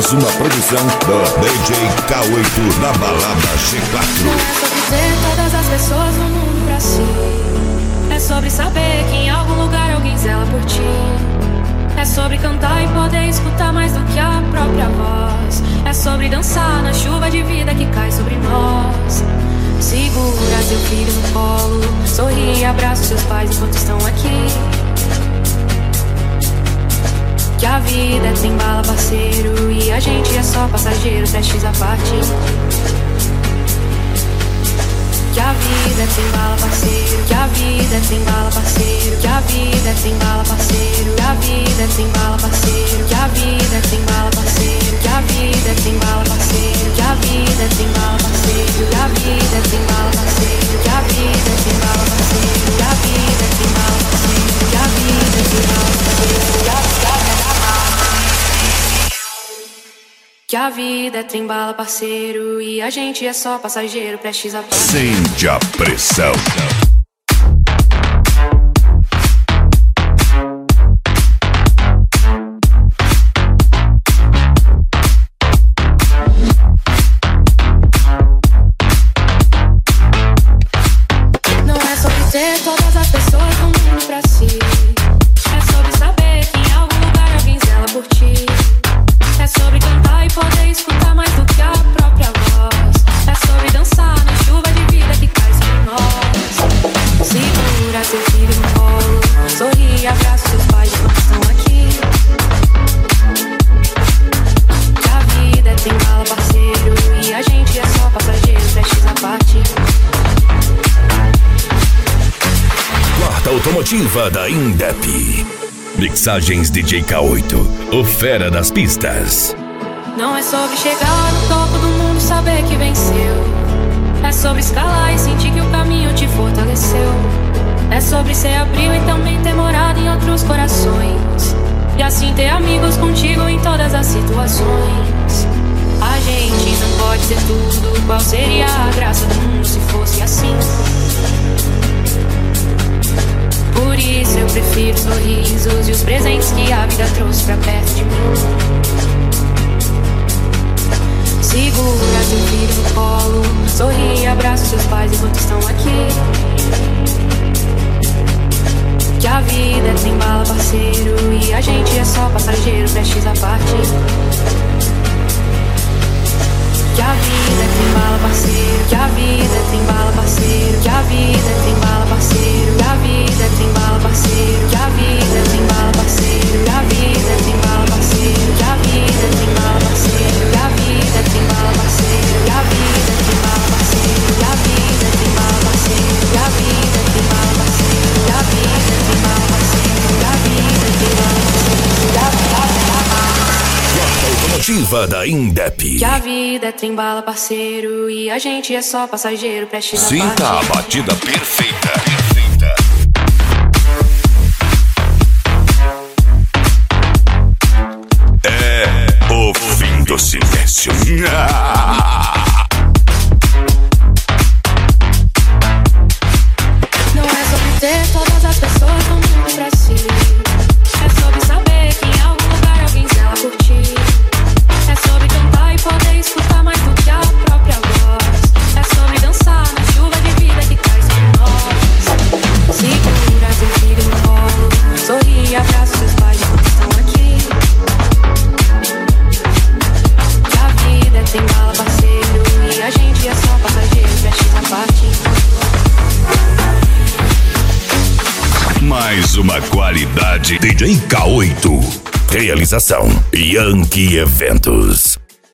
Mais uma produção do DJ K8 na balada G4. Não é sobre ter todas as pessoas no mundo pra si. É sobre saber que em algum lugar alguém zela por ti. É sobre cantar e poder escutar mais do que a própria voz. É sobre dançar na chuva de vida que cai sobre nós. Segura seu filho no colo, sorri e abraça seus pais enquanto estão aqui. Que a vida é trem bala, parceiro, e a gente é só passageiro, prestes a partir. Que a vida é trem bala, parceiro, que a vida é trem bala, parceiro, que a vida é trem bala, parceiro, que a vida é trem bala, parceiro, que a vida é trem bala, parceiro, que a vida é trem bala, parceiro, que a vida é trem bala, parceiro, que a vida é trem bala, parceiro, que a vida é trem bala, parceiro, que a vida é trem bala, parceiro, que a vida é trem bala, parceiro, que a vida é trem bala, parceiro, e a gente é só passageiro, prestes a partir. Sente a pressão. Não é sobre ter todas as pessoas no mundo pra si. É sobre saber que em algum lugar alguém zela por ti. É sobre cantar e poder escutar mais do que a própria voz. É sobre dançar na chuva de vida que cai sobre nós. Segura seu filho no colo, sorri e abraça seus pais enquanto estão aqui. Que a vida é trem bala, parceiro, e a gente é só passageiro, prestes a partir. Quarta automotiva da Indep. Mixagens DJ K8, o fera das pistas. Não é sobre chegar no topo do mundo e saber que venceu. É sobre escalar e sentir que o caminho te fortaleceu. É sobre ser abril e também ter morado em outros corações. E assim ter amigos contigo em todas as situações. A gente não pode ser tudo. Qual seria a graça do mundo se fosse assim? Por isso eu prefiro sorrisos e os presentes que a vida trouxe pra perto de mim. Segura seu filho no colo, sorri e abraça seus pais enquanto estão aqui. Que a vida é trem bala, parceiro, e a gente é só passageiro, prestes a partir. Que a vida é trem bala, parceiro, que a vida é trem bala, parceiro, que a vida é trem bala, parceiro, que a vida é trem bala, parceiro, que a vida é trem bala, parceiro, que a vida é trem bala, parceiro, que a vida é trem bala, parceiro, que a vida é trem bala, parceiro, que a vida é trem bala, parceiro, que a vida é trem bala, parceiro, que a vida é trem bala, parceiro, que a vida é trem bala, parceiro, que a vida é trem bala, parceiro, que a vida Automotiva da Indep. Que a vida é trem bala, parceiro, e a gente é só passageiro, prestes a partir. Sinta a batida perfeita. É o fim do silêncio. Não é sobre ter todas as pessoas no mundo pra si. É sobre saber que em algum lugar alguém zela por ti. É sobre cantar e poder escutar mais do que a própria voz. É sobre dançar na chuva de vida que cai sobre nós. Segura seu filho no colo, sorri e abraça seus pais enquanto estão aqui. Que a vida é trem bala, parceiro, e a gente é só passageiro, prestes a partir. Mais uma qualidade DJ K8. Realização Yankee Eventos.